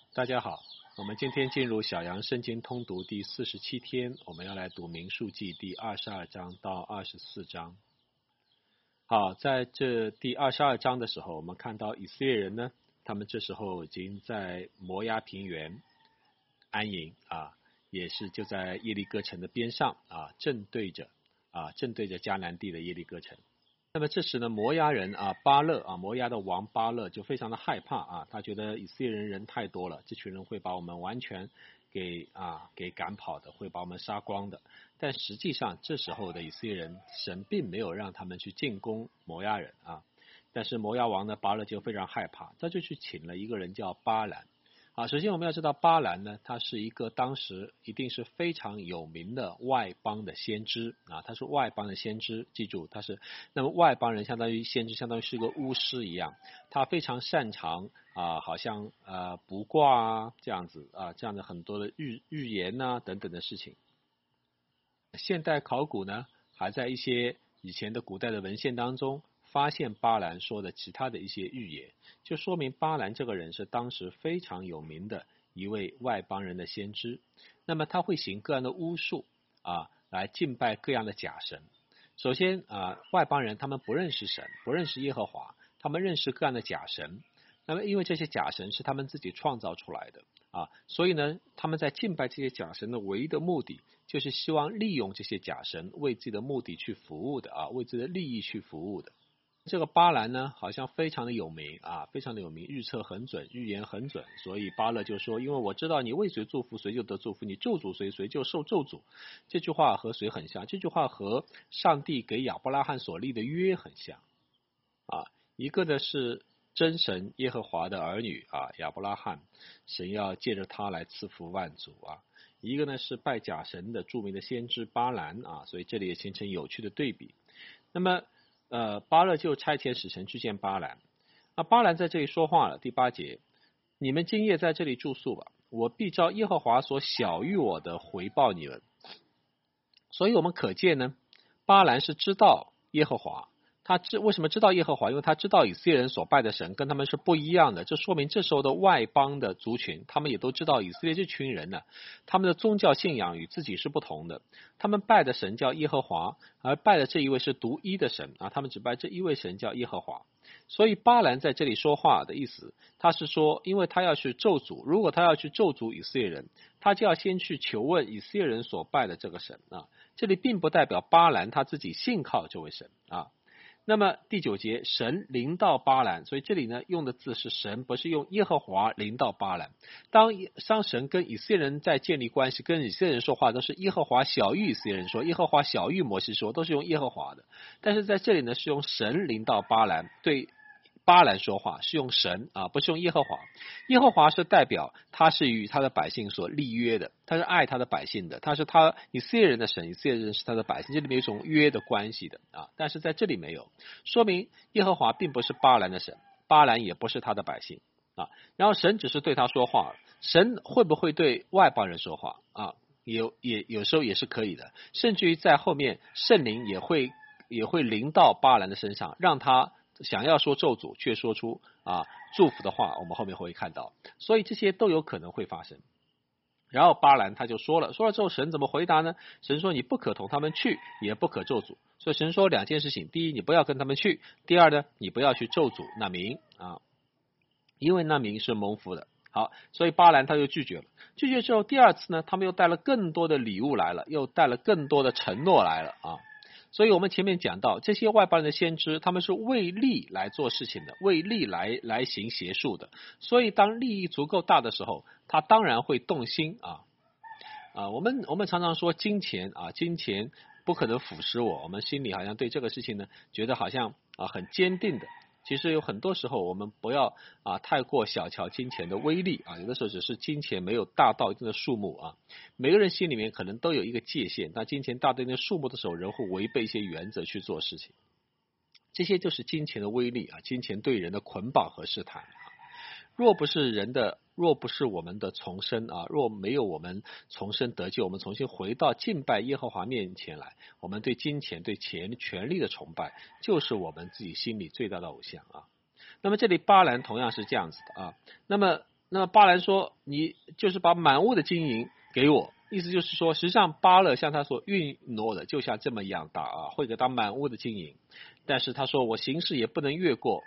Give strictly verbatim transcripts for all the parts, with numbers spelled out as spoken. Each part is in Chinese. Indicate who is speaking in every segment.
Speaker 1: 大家好，我们今天进入小杨圣经通读第四十七天，我们要来读民数记第二十二章到二十四章。好，在这第二十二章的时候，我们看到以色列人呢，他们这时候已经在摩押平原安营啊，也是就在耶利哥城的边上啊，正对着啊正对着迦南地的耶利哥城。那么这时呢，摩押人啊巴勒啊摩押的王巴勒就非常的害怕啊，他觉得以色列人人太多了，这群人会把我们完全给啊给赶跑的，会把我们杀光的。但实际上这时候的以色列人，神并没有让他们去进攻摩押人啊，但是摩押王呢巴勒就非常害怕，他就去请了一个人叫巴兰。啊，首先我们要知道巴兰呢，他是一个当时一定是非常有名的外邦的先知啊，他是外邦的先知，记住他是，那么外邦人相当于先知，相当于是个巫师一样，他非常擅长啊，好像呃卜卦啊这样子啊，这样的很多的预预言呐等等的事情。现代考古呢，还在一些以前的古代的文献当中发现巴兰说的其他的一些预言，就说明巴兰这个人是当时非常有名的一位外邦人的先知。那么他会行各样的巫术啊，来敬拜各样的假神。首先啊，外邦人他们不认识神，不认识耶和华，他们认识各样的假神。那么因为这些假神是他们自己创造出来的啊，所以呢，他们在敬拜这些假神的唯一的目的，就是希望利用这些假神为自己的目的去服务的啊，为自己的利益去服务的。这个巴兰呢，好像非常的有名啊，非常的有名，预测很准，预言很准，所以巴勒就说，因为我知道你为谁祝福谁就得祝福，你咒诅谁谁就受咒诅。这句话和谁很像？这句话和上帝给亚伯拉罕所立的约很像啊，一个的是真神耶和华的儿女啊，亚伯拉罕，神要借着他来赐福万族啊。一个呢是拜假神的著名的先知巴兰啊，所以这里也形成有趣的对比。那么呃，巴勒就差遣使臣去见巴兰。那巴兰在这里说话了，第八节，你们今夜在这里住宿吧，我必照耶和华所晓谕我的回报你们。所以我们可见呢，巴兰是知道耶和华，他知为什么知道耶和华？因为他知道以色列人所拜的神跟他们是不一样的，这说明这时候的外邦的族群，他们也都知道以色列这群人呢，他们的宗教信仰与自己是不同的，他们拜的神叫耶和华，而拜的这一位是独一的神啊，他们只拜这一位神叫耶和华。所以巴兰在这里说话的意思，他是说，因为他要去咒诅，如果他要去咒诅以色列人，他就要先去求问以色列人所拜的这个神啊。这里并不代表巴兰他自己信靠这位神啊。那么第九节，神临到巴兰，所以这里呢用的字是神，不是用耶和华临到巴兰。当当神跟以色列人在建立关系，跟以色列人说话，都是耶和华晓谕以色列人说，耶和华晓谕摩西说，都是用耶和华的。但是在这里呢，是用神临到巴兰，对巴兰说话，是用神啊，不是用耶和华。耶和华是代表他是与他的百姓所立约的，他是爱他的百姓的，他是他以色列人的神，以色列人是他的百姓，这里面有一种约的关系的啊。但是在这里没有，说明耶和华并不是巴兰的神，巴兰也不是他的百姓啊。然后神只是对他说话，神会不会对外邦人说话啊？有也有时候也是可以的，甚至于在后面圣灵也会也会临到巴兰的身上，让他想要说咒诅，却说出啊祝福的话，我们后面会看到，所以这些都有可能会发生。然后巴兰他就说了，说了之后神怎么回答呢？神说你不可同他们去，也不可咒诅。所以神说两件事情，第一你不要跟他们去，第二呢你不要去咒诅那民啊，因为那民是蒙福的。好，所以巴兰他就拒绝了。拒绝之后，第二次呢，他们又带了更多的礼物来了，又带了更多的承诺来了啊。所以我们前面讲到，这些外邦人的先知，他们是为利来做事情的，为利来来行邪术的。所以当利益足够大的时候，他当然会动心啊啊！我们我们常常说金钱啊，金钱不可能腐蚀我，我们心里好像对这个事情呢，觉得好像啊很坚定的。其实有很多时候，我们不要啊太过小瞧金钱的威力啊，有的时候只是金钱没有大到一定的数目啊。每个人心里面可能都有一个界限，当金钱大到一定的数目的时候，人会违背一些原则去做事情。这些就是金钱的威力啊，金钱对人的捆绑和试探。若不是人的，若不是我们的重生啊，若没有我们重生得救，我们重新回到敬拜耶和华面前来，我们对金钱、对钱、权力的崇拜，就是我们自己心里最大的偶像啊。那么这里巴兰同样是这样子的啊。那么那么巴兰说，你就是把满屋的金银给我，意思就是说，实际上巴勒向他所允诺的就像这么样大啊，会给他满屋的金银，但是他说我行事也不能越过。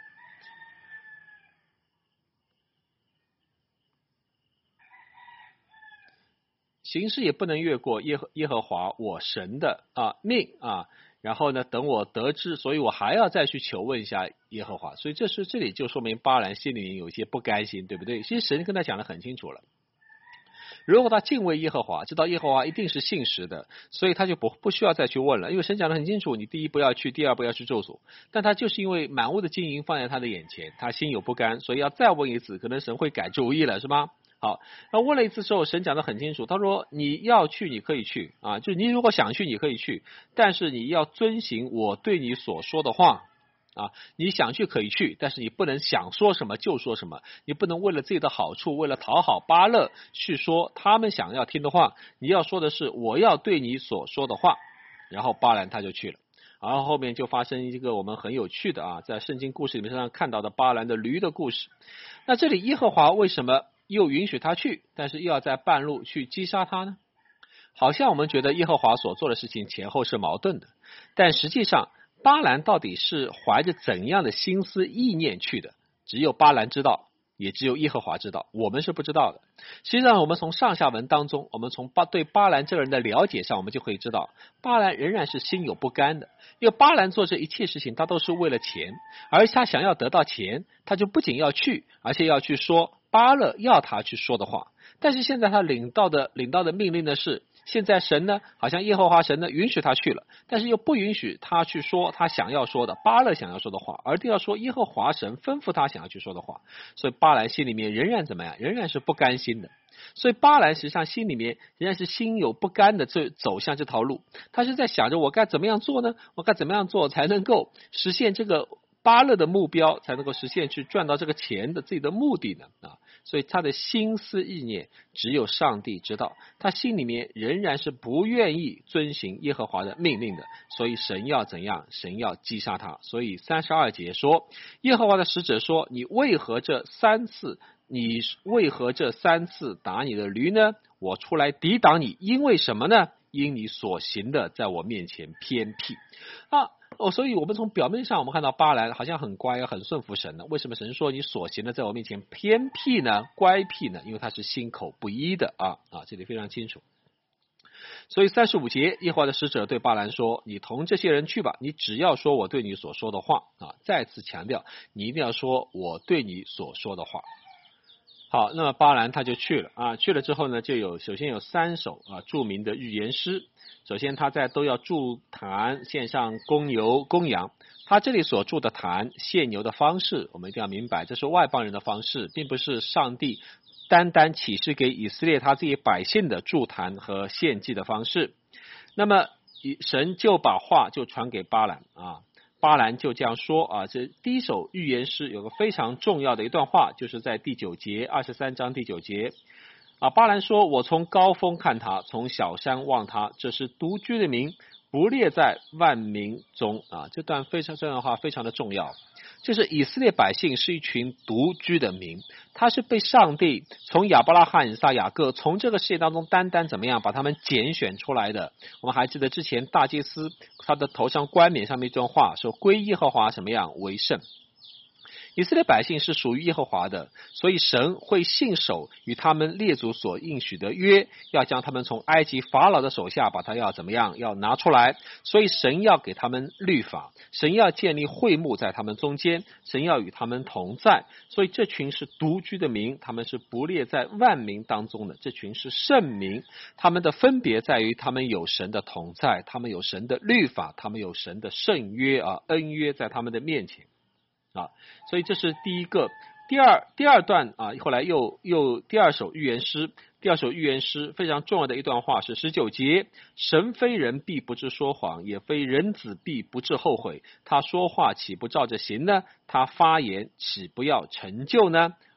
Speaker 1: 行事也不能越过耶和耶和华我神的啊命啊，然后呢，等我得知，所以我还要再去求问一下耶和华。所以这是这里就说明巴兰心里有一些不甘心，对不对？其实神跟他讲得很清楚了，如果他敬畏耶和华，知道耶和华一定是信实的，所以他就不不需要再去问了，因为神讲得很清楚，你第一不要去，第二不要去咒诅。但他就是因为满屋的金银放在他的眼前，他心有不甘，所以要再问一次，可能神会改主意了，是吗？好，那问了一次之后，神讲得很清楚，他说你要去你可以去啊，就是你如果想去你可以去，但是你要遵行我对你所说的话啊，你想去可以去，但是你不能想说什么就说什么，你不能为了自己的好处，为了讨好巴勒去说他们想要听的话，你要说的是我要对你所说的话。然后巴兰他就去了，然后后面就发生一个我们很有趣的啊，在圣经故事里面上看到的巴兰的驴的故事。那这里耶和华为什么又允许他去，但是又要在半路去击杀他呢？好像我们觉得耶和华所做的事情前后是矛盾的，但实际上巴兰到底是怀着怎样的心思意念去的，只有巴兰知道，也只有耶和华知道，我们是不知道的。实际上我们从上下文当中，我们从巴对巴兰这个人的了解上，我们就可以知道巴兰仍然是心有不甘的，因为巴兰做这一切事情他都是为了钱，而他想要得到钱，他就不仅要去，而且要去说巴勒要他去说的话。但是现在他领到的领到的命令呢是，现在神呢好像耶和华神呢允许他去了，但是又不允许他去说他想要说的巴勒想要说的话，而定要说耶和华神吩咐他想要去说的话。所以巴兰心里面仍然怎么样，仍然是不甘心的。所以巴兰实际上心里面仍然是心有不甘的，这走向这条路，他是在想着我该怎么样做呢？我该怎么样做才能够实现这个巴勒的目标，才能够实现去赚到这个钱的自己的目的呢？啊，所以他的心思意念只有上帝知道，他心里面仍然是不愿意遵行耶和华的命令的，所以神要怎样？神要击杀他。所以三十二节说，耶和华的使者说，你为何这三次你为何这三次打你的驴呢？我出来抵挡你，因为什么呢？因你所行的在我面前偏僻啊。哦，所以我们从表面上我们看到巴兰好像很乖很顺服神的，为什么神说你所行的在我面前偏僻呢？乖僻呢？因为他是心口不一的啊啊，这里非常清楚。所以三十五节，耶和华的使者对巴兰说，你同这些人去吧，你只要说我对你所说的话啊，再次强调你一定要说我对你所说的话。好，那么巴兰他就去了啊，去了之后呢，就有首先有三首啊著名的预言诗。首先他在都要筑坛献上公牛公羊，他这里所筑的坛献牛的方式，我们一定要明白，这是外邦人的方式，并不是上帝单单启示给以色列他自己百姓的筑坛和献祭的方式。那么神就把话就传给巴兰啊。巴兰就这样说啊，这第一首预言诗有个非常重要的一段话，就是在第九节，二十三章第九节啊。巴兰说，我从高峰看他，从小山望他，这是独居的民，不列在万民中啊。这段非常这段话非常的重要，就是以色列百姓是一群独居的民，他是被上帝从亚伯拉罕、以撒、雅各从这个世界当中单单怎么样把他们拣选出来的。我们还记得之前大祭司他的头上冠冕上面一段话说，归耶和华什么样为圣。以色列百姓是属于耶和华的，所以神会信守与他们列祖所应许的约，要将他们从埃及法老的手下把他要怎么样要拿出来。所以神要给他们律法，神要建立会幕在他们中间，神要与他们同在。所以这群是独居的民，他们是不列在万民当中的，这群是圣民。他们的分别在于他们有神的同在，他们有神的律法，他们有神的圣约啊恩约在他们的面前啊。所以这是第一个。第二第二段啊，后来又又第二首预言诗，第二首预言诗非常重要的一段话是十九节，神非人必不知说谎，也非人子必不知后悔，他说话岂不照着行呢？他发言岂不要成就呢？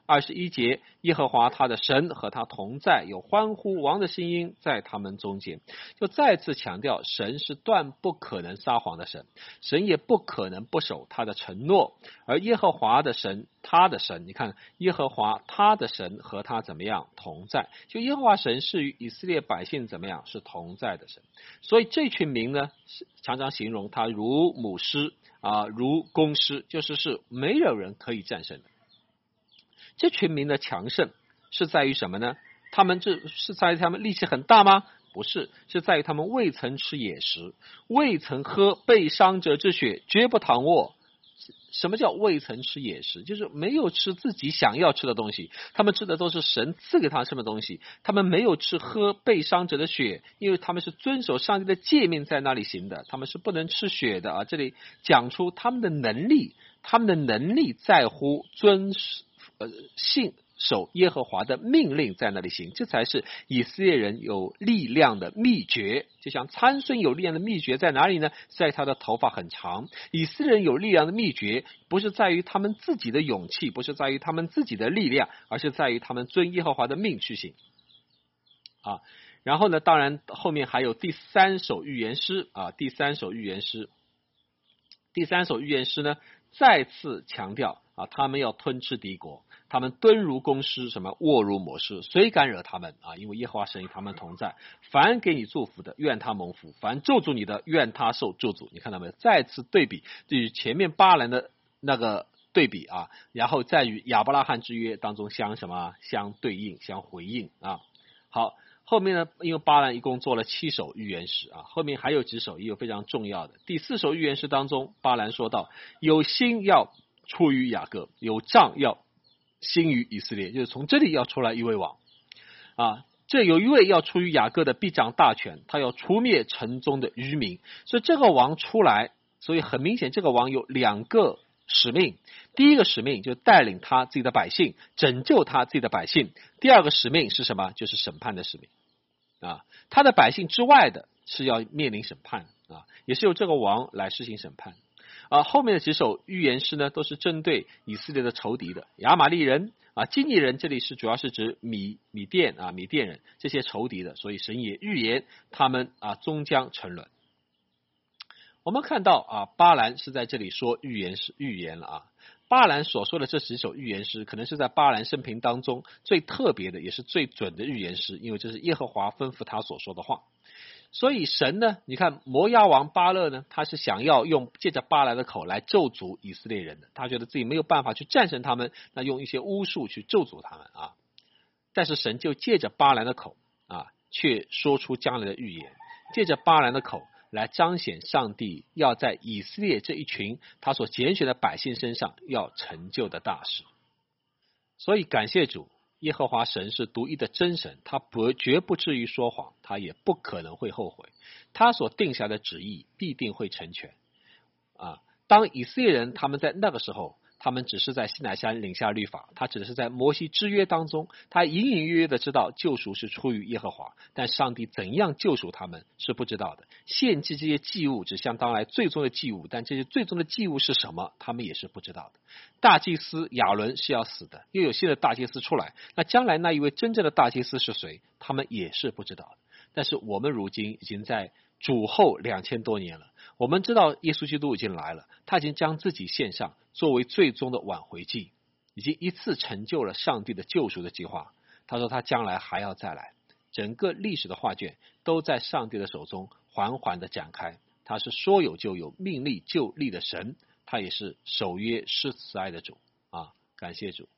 Speaker 1: 二十一节，耶和华他的神和他同在，有欢呼王的声音在他们中间。就再次强调，神是断不可能撒谎的神，神也不可能不守他的承诺。而耶和华的神，他的神，你看耶和华他的神和他怎么样同在？就耶和华神是与以色列百姓怎么样是同在的神。所以这群民呢，常常形容他如母狮啊，如公狮，就是是没有人可以战胜的。这群民的强盛是在于什么呢？他们这是在于他们力气很大吗？不是，是在于他们未曾吃野食，未曾喝被伤者之血，绝不躺卧。什么叫未曾吃野食？就是没有吃自己想要吃的东西，他们吃的都是神赐给他什么东西。他们没有吃喝被伤者的血，因为他们是遵守上帝的诫命在那里行的，他们是不能吃血的啊。这里讲出他们的能力，他们的能力在乎遵呃信守耶和华的命令在那里行，这才是以色列人有力量的秘诀。就像参孙有力量的秘诀在哪里呢？在他的头发很长。以色列人有力量的秘诀不是在于他们自己的勇气，不是在于他们自己的力量，而是在于他们遵耶和华的命去行啊。然后呢，当然后面还有第三首预言诗啊，第三首预言诗，第三首预言诗呢，再次强调啊，他们要吞吃敌国，他们蹲如公狮，什么卧如母狮，谁敢惹他们啊？因为耶和华神与他们同在。凡给你祝福的，愿他蒙福；凡咒诅你的，愿他受咒诅。你看到没有？再次对比，对于前面巴兰的那个对比啊，然后在与亚伯拉罕之约当中相什么相对应、相回应啊。好。后面呢，因为巴兰一共做了七首预言诗啊，后面还有几首也有非常重要的。第四首预言诗当中，巴兰说到，有星要出于雅各，有杖要兴于以色列，就是从这里要出来一位王啊。这有一位要出于雅各的必掌大权，他要除灭城中的愚民。所以这个王出来，所以很明显这个王有两个使命。第一个使命就是带领他自己的百姓，拯救他自己的百姓。第二个使命是什么？就是审判的使命啊。他的百姓之外的是要面临审判啊，也是由这个王来施行审判啊。后面的几首预言诗呢，都是针对以色列的仇敌的，亚玛力人啊、基尼人，这里是主要是指米米甸啊、米甸人这些仇敌的，所以神也预言他们啊终将沉沦。我们看到啊，巴兰是在这里说预言是预言了啊。巴兰所说的这几首预言诗，可能是在巴兰生平当中最特别的，也是最准的预言诗，因为这是耶和华吩咐他所说的话。所以神呢，你看摩押王巴勒呢，他是想要用借着巴兰的口来咒诅以色列人的，他觉得自己没有办法去战胜他们，那用一些巫术去咒诅他们啊。但是神就借着巴兰的口啊，却说出将来的预言，借着巴兰的口来彰显上帝要在以色列这一群他所拣选的百姓身上要成就的大事。所以感谢主，耶和华神是独一的真神，他不绝不至于说谎，他也不可能会后悔，他所定下的旨意必定会成全啊。当以色列人他们在那个时候，他们只是在西乃山领下律法，他只是在摩西之约当中，他隐隐约约的知道救赎是出于耶和华，但上帝怎样救赎他们是不知道的。献祭这些祭物只相当来最终的祭物，但这些最终的祭物是什么，他们也是不知道的。大祭司亚伦是要死的，又有新的大祭司出来，那将来那一位真正的大祭司是谁，他们也是不知道的。但是我们如今已经在主后两千多年了，我们知道耶稣基督已经来了，他已经将自己献上作为最终的挽回祭，已经一次成就了上帝的救赎的计划。他说他将来还要再来，整个历史的画卷都在上帝的手中缓缓的展开。他是说有就有，命立就立的神，他也是守约施慈爱的主啊！感谢主。